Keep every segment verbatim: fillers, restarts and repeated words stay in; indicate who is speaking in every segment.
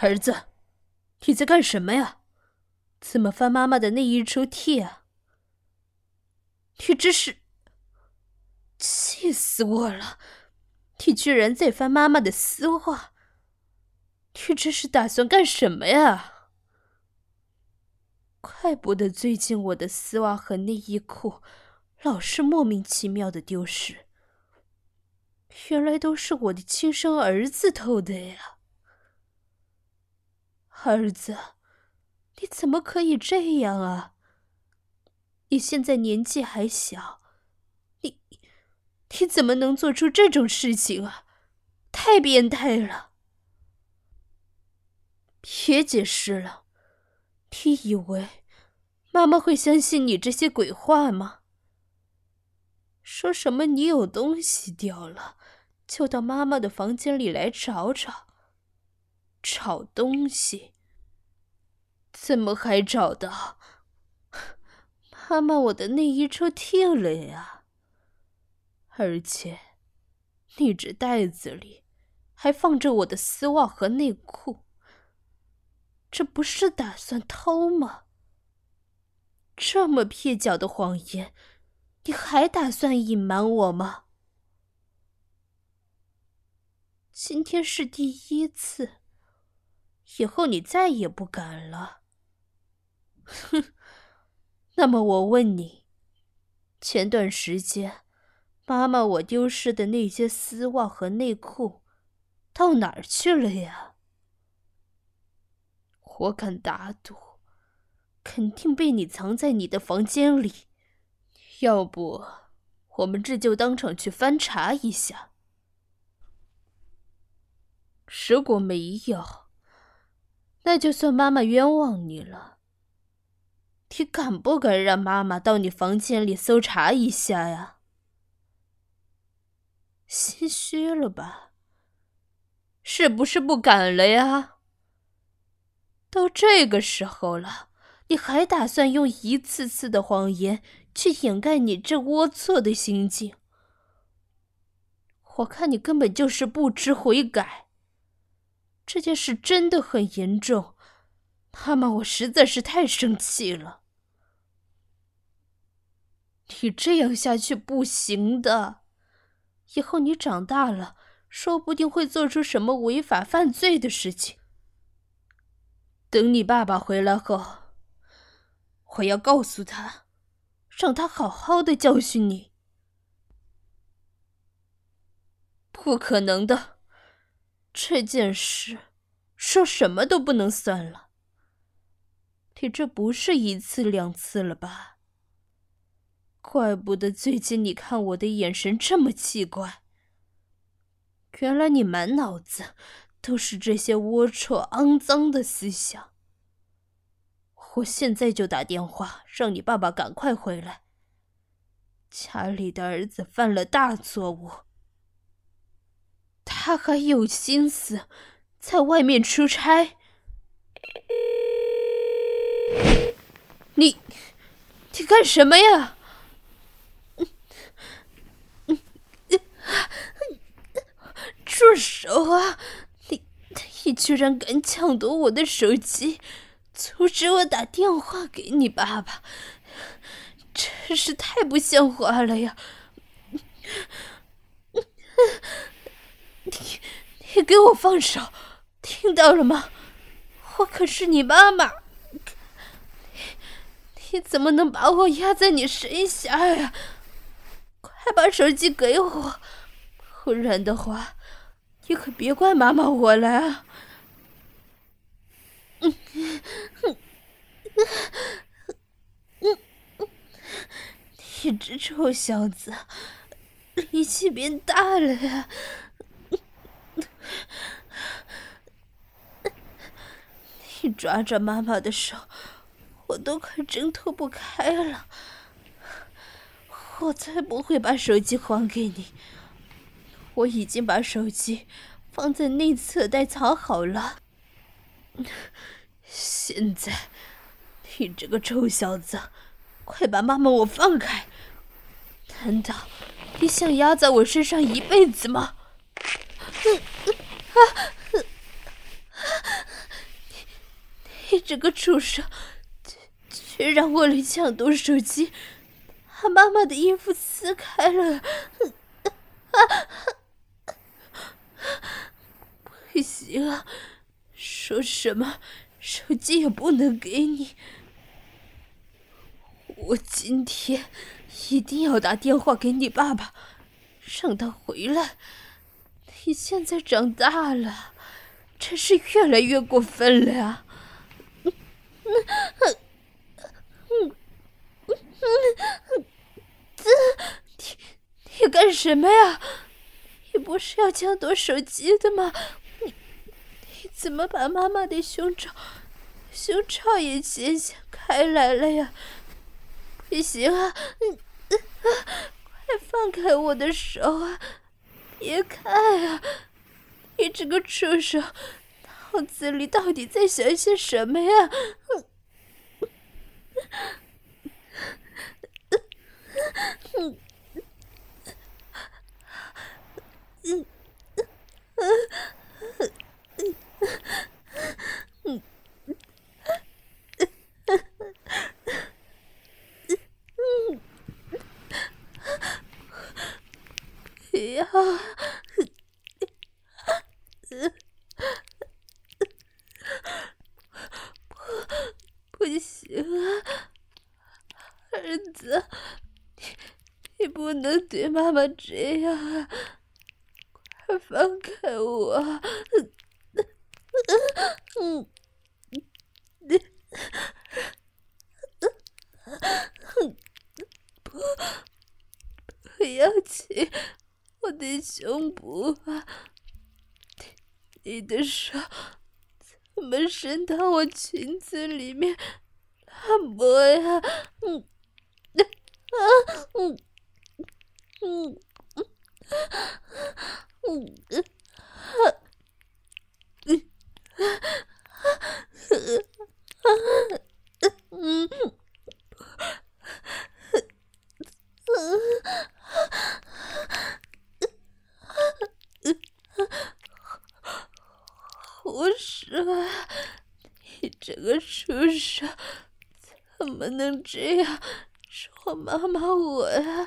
Speaker 1: 儿子，你在干什么呀？怎么翻妈妈的内衣抽屉啊？你这是……气死我了！你居然在翻妈妈的丝袜，你这是打算干什么呀？怪不得最近我的丝袜和内衣裤老是莫名其妙的丢失，原来都是我的亲生儿子偷的呀！儿子，你怎么可以这样啊？你现在年纪还小，你你怎么能做出这种事情啊？太变态了！别解释了，你以为妈妈会相信你这些鬼话吗？说什么你有东西掉了，就到妈妈的房间里来找找。找东西？怎么还找到？妈妈，我的内衣抽屉了呀！而且，你这袋子里还放着我的丝袜和内裤，这不是打算偷吗？这么蹩脚的谎言，你还打算隐瞒我吗？今天是第一次，以后你再也不敢了。哼，那么我问你，前段时间妈妈我丢失的那些丝袜和内裤到哪儿去了呀？我敢打赌，肯定被你藏在你的房间里。要不我们这就当场去翻查一下。如果没有，那就算妈妈冤枉你了。你敢不敢让妈妈到你房间里搜查一下呀？心虚了吧？是不是不敢了呀？都这个时候了，你还打算用一次次的谎言去掩盖你这龌龊的行径？我看你根本就是不知悔改。这件事真的很严重，妈妈，我实在是太生气了。你这样下去不行的，以后你长大了，说不定会做出什么违法犯罪的事情。等你爸爸回来后，我要告诉他，让他好好的教训你。不可能的，这件事说什么都不能算了。你这不是一次两次了吧？怪不得最近你看我的眼神这么奇怪，原来你满脑子都是这些龌龊肮脏的思想。我现在就打电话让你爸爸赶快回来，家里的儿子犯了大错误，他还有心思在外面出差。你你干什么呀？住手啊！你你居然敢抢夺我的手机，阻止我打电话给你爸爸，真是太不像话了呀！你你给我放手，听到了吗？我可是你妈妈，你怎么能把我压在你身下呀？快把手机给我，不然的话，你可别怪妈妈我了啊！嗯嗯嗯嗯，你这臭小子，力气变大了呀！你抓着妈妈的手，我都快挣脱不开了。我才不会把手机还给你，我已经把手机放在内侧袋藏好了。现在，你这个臭小子，快把妈妈我放开！难道你想压在我身上一辈子吗？ 这个畜生，却让沃雷抢夺手机，把妈妈的衣服撕开了。不行啊，说什么手机也不能给你。我今天一定要打电话给你爸爸，让他回来。你现在长大了，真是越来越过分了呀！你你干什么呀？你不是要抢夺手机的吗？你你怎么把妈妈的胸罩胸罩也掀掀开来了呀？不行啊！嗯嗯啊，快放开我的手啊！别看啊！你这个畜生，脑子里到底在想些什么呀？嗯嗯嗯嗯嗯，不要！不行啊，儿子，你你不能对妈妈这样啊！快放开我！嗯，不要亲我的胸部啊！你的手怎么伸到我裙子里面乱摸呀？嗯啊嗯嗯嗯嗯嗯嗯。胡说！你这个畜生，怎么能这样说妈妈我呀？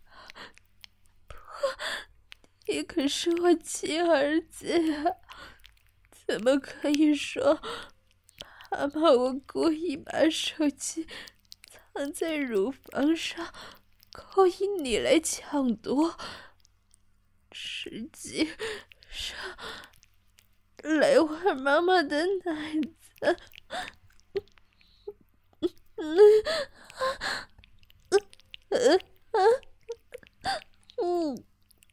Speaker 1: 你可是我亲儿子呀，怎么可以说妈妈我故意把手机藏在乳房上，勾引你来抢夺？实际上来玩妈妈的奶子。嗯嗯嗯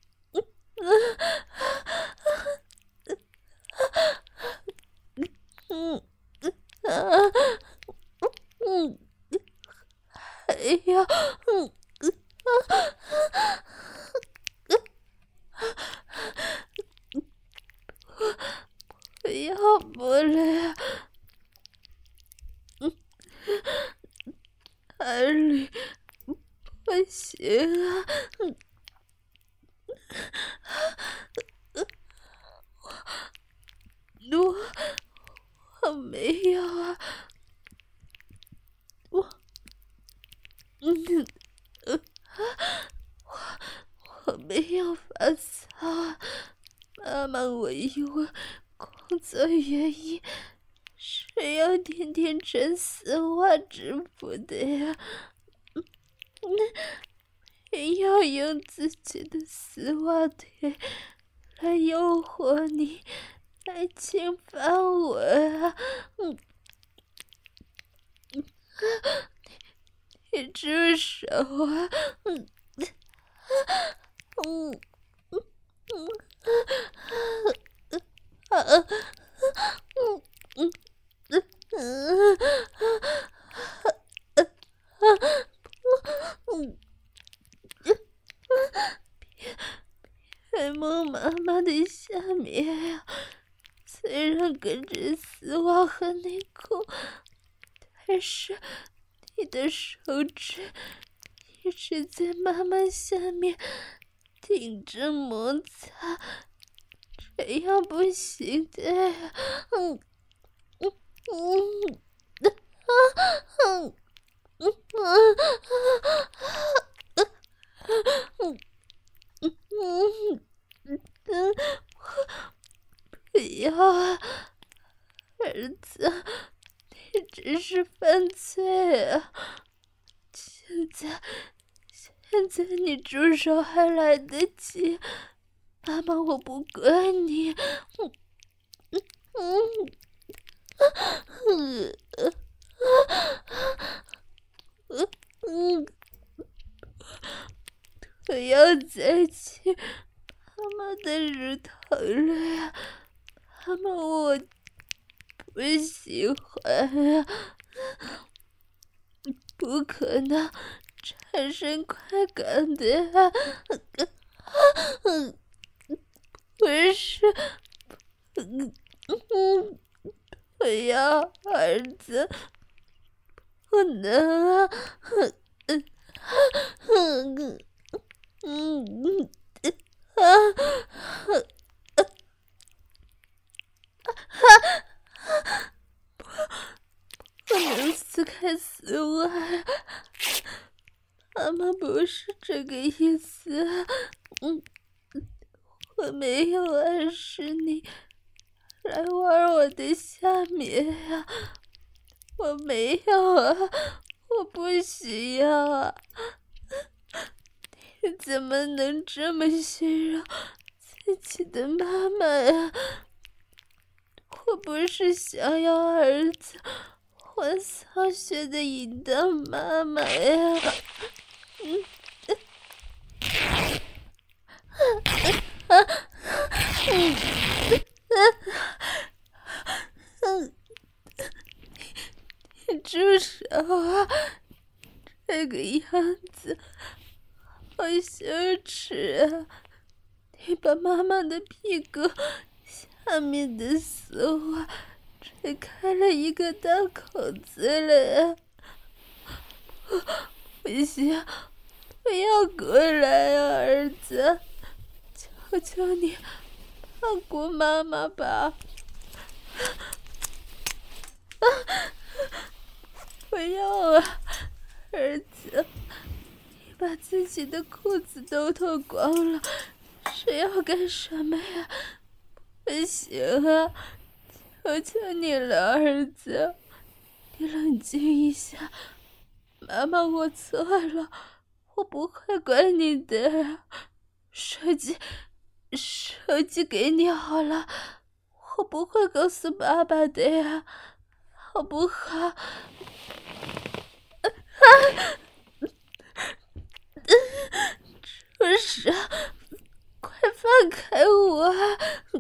Speaker 1: 嗯啊嗯，还要嗯不要播了呀！嗯，儿女不行啊！嗯我我没有啊，我嗯呃我我没有发骚啊，妈妈，我因为工作原因是要天天穿丝袜制服的呀，也要用自己的丝袜腿来诱惑你，来侵犯我啊！嗯，你住手啊！嗯嗯嗯啊嗯嗯嗯嗯，别摸妈妈的下面呀！虽然跟着丝袜和内裤，但是你的手指一直在妈妈下面顶着摩擦，这样不行的呀！嗯嗯嗯要啊，儿子，你这是犯罪啊！现在，现在你住手还来得及，妈妈我不管你。嗯嗯嗯嗯嗯，不要再亲妈妈的乳头了呀，妈妈我不喜欢呀，不可能产生快感的呀，不是，嗯嗯，不要，儿子，不能啊，嗯嗯嗯嗯啊。不能撕开丝袜，妈妈不是这个意思。嗯，我没有暗示你来玩我的下面呀，我没有啊，我不需要啊。你怎么能这么形容自己的妈妈呀？我不是想要儿子换扫雪的淫荡妈妈呀！嗯，啊啊嗯嗯，你住手啊！这个样子好羞耻啊！你把妈妈的屁股下面的丝袜吹开了一个大口子了呀！不行，不要过来啊，儿子！求求你，放过妈妈吧！啊！不要啊，儿子！你把自己的裤子都脱光了，是要干什么呀？不行啊！求求你了，儿子！你冷静一下。妈妈，我错了，我不会管你的。手机，手机给你好了，我不会告诉爸爸的呀，好不好？啊！住手！快放开我啊！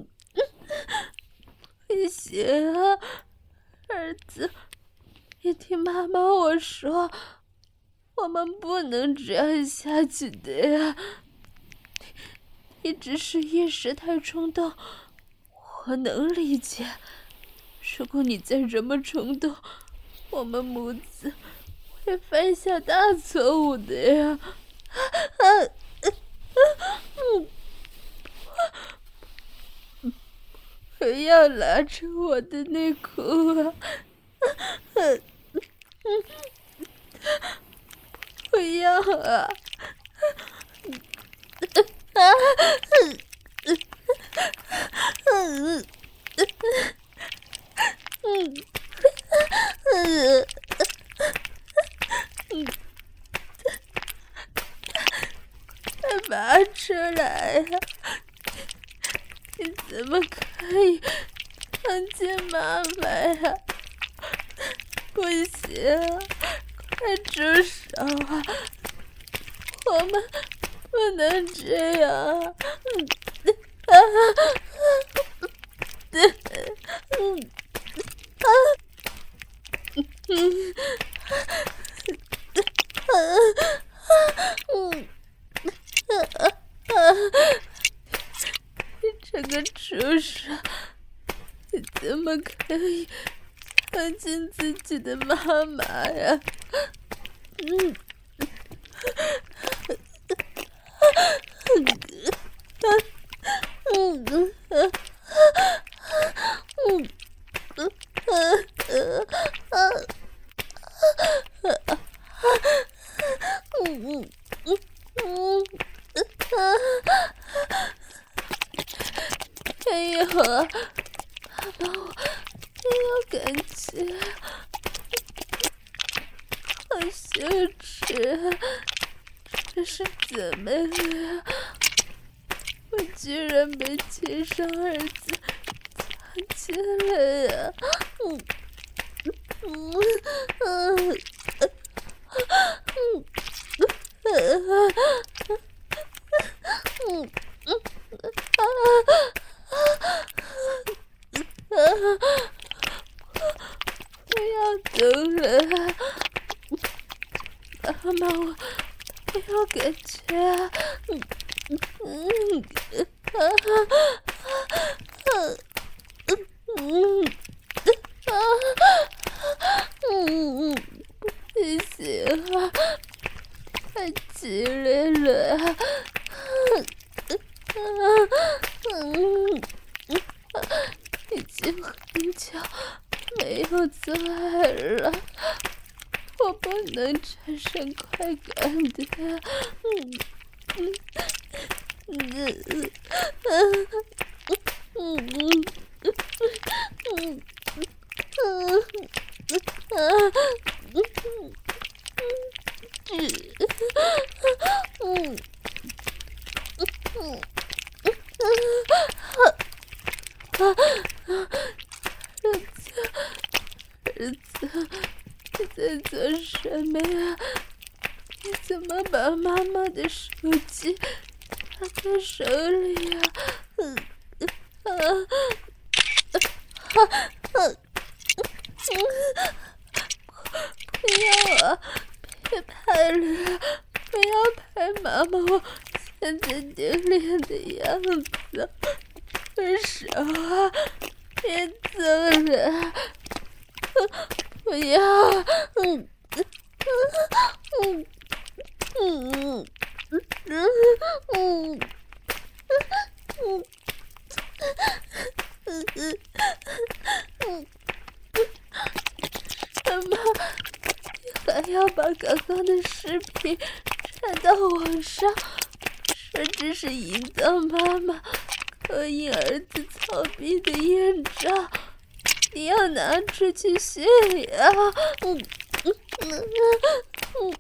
Speaker 1: 不行啊，儿子，你听妈妈我说，我们不能这样下去的呀。你只是一时太冲动，我能理解。如果你再这么冲动，我们母子会犯下大错误的呀！啊啊嗯，不要拉着我的内裤啊！嗯嗯，不要啊！啊！嗯嗯嗯嗯嗯，快拔出来呀！你怎么可以看见妈妈呀？不行，快住手啊！我们不能这样啊！啊！嗯嗯啊嗯啊嗯啊啊！你这个畜生，你怎么可以看见自己的妈妈呀？嗯。嗯嗯嗯嗯嗯嗯嗯嗯嗯，还有啊， 妈妈，我也有感觉，好羞耻，这是怎么了？我居然被亲生儿子强奸了呀！嗯嗯嗯嗯嗯嗯不要动了，妈妈，我没有感觉啊！嗯嗯啊啊嗯啊嗯嗯，不行啊，太激烈了啊！嗯嗯，已经很久没有做爱了，我不能产生快感的。嗯嗯嗯嗯嗯嗯嗯嗯嗯嗯嗯。儿子，儿子，你在做什么呀？你怎么把妈妈的手机拿在手里呀？嗯啊啊啊！不要啊！别拍了，不要拍妈妈我现在丢脸的样子。分手啊！别走了！不要！嗯嗯嗯嗯嗯嗯嗯嗯嗯，妈妈，你还要把刚刚的视频传到网上，说这是营造妈妈勾引儿子操逼的艳照，你要拿出去炫耀！嗯嗯嗯嗯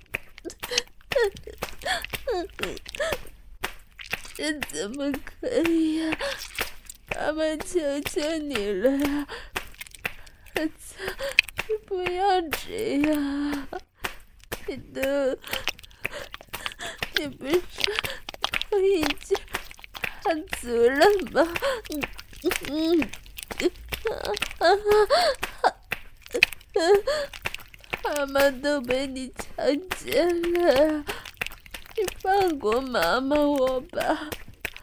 Speaker 1: 嗯嗯，这怎么可以呀？妈妈求求你了呀，儿子，你不要这样！你都，你不是都已经满足了吗？嗯嗯啊啊啊！妈妈都被你强奸了，你放过妈妈我吧。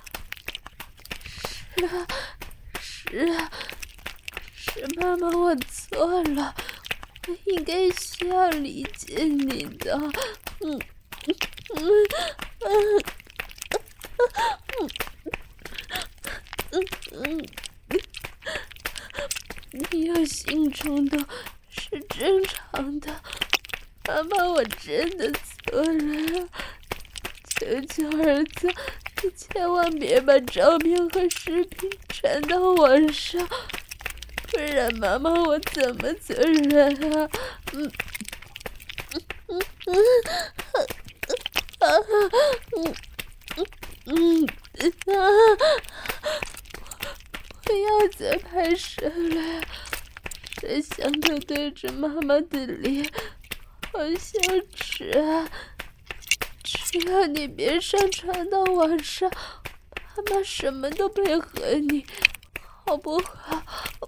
Speaker 1: 是啊，是啊，是妈妈我错了，我应该需要理解你的。嗯嗯嗯嗯嗯嗯，你有性冲动是正常的，妈妈我真的错了，求求儿子，你千万别把照片和视频传到网上，不然妈妈我怎么做人啊？嗯嗯嗯啊嗯嗯嗯啊！不要再拍摄了，摄像头对着妈妈的脸，好羞耻啊！只要你别上传到网上，妈妈什么都配合你，好不好？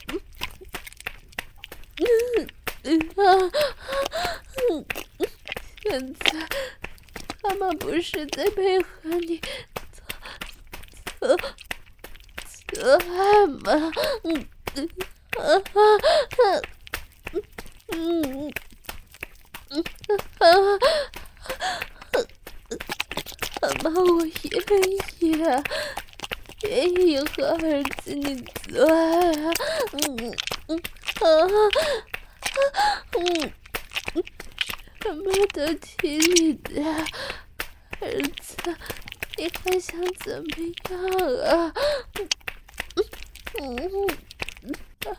Speaker 1: 嗯嗯啊嗯，现在妈妈不是在配合你做做做爱吗？嗯嗯啊啊嗯嗯啊！妈妈，我愿意啊，愿意和儿子你做爱啊！嗯嗯啊嗯嗯，什么都听你的，儿子，你还想怎么样啊？嗯嗯啊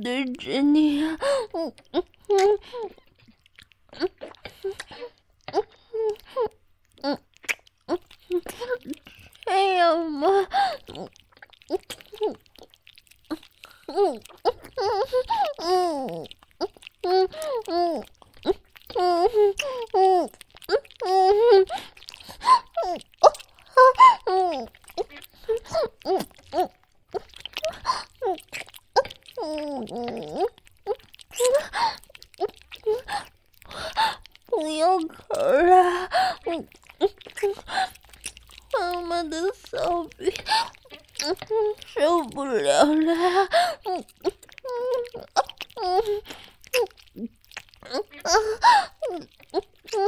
Speaker 1: 对着你啊！嗯嗯嗯嗯嗯嗯嗯嗯，这样吗？嗯嗯嗯嗯嗯嗯嗯嗯嗯嗯。不要口啊！嗯嗯嗯，妈妈的骚逼，嗯嗯，受不了了！嗯嗯嗯嗯嗯嗯嗯嗯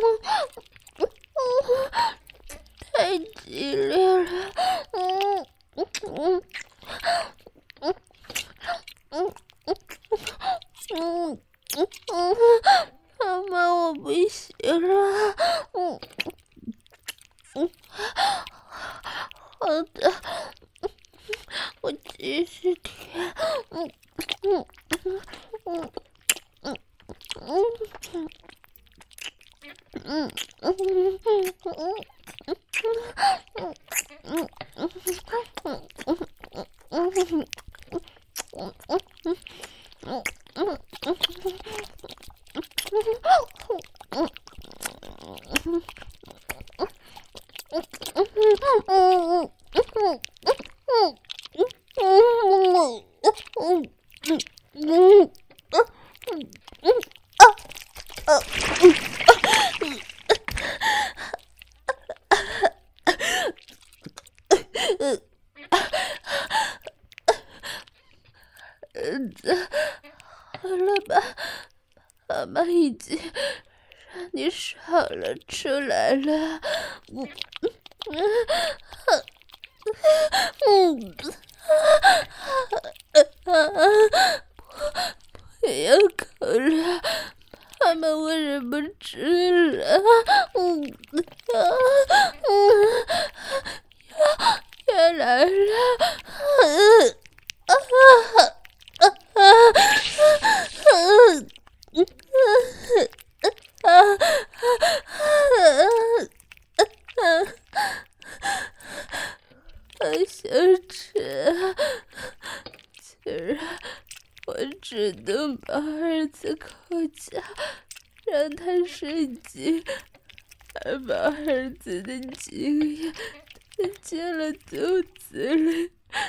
Speaker 1: 嗯，太激烈了！嗯嗯嗯嗯嗯嗯嗯嗯，妈妈，我不行了！嗯嗯，好的，我继续舔。嗯嗯嗯嗯嗯嗯嗯嗯嗯。好了吧，妈妈已经让你爽了出来了。嗯嗯嗯，不要口了，妈妈我忍不住了。嗯啊嗯，要来了。嗯啊啊啊嗯嗯啊啊好想吃，既然我主动把儿子扣家，让他睡精，还把儿子的精液吞进了肚子里。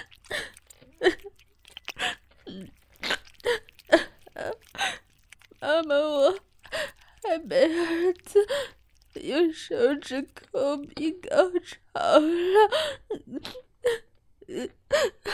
Speaker 1: 妈妈，我还被儿子用手指抠鼻高潮了。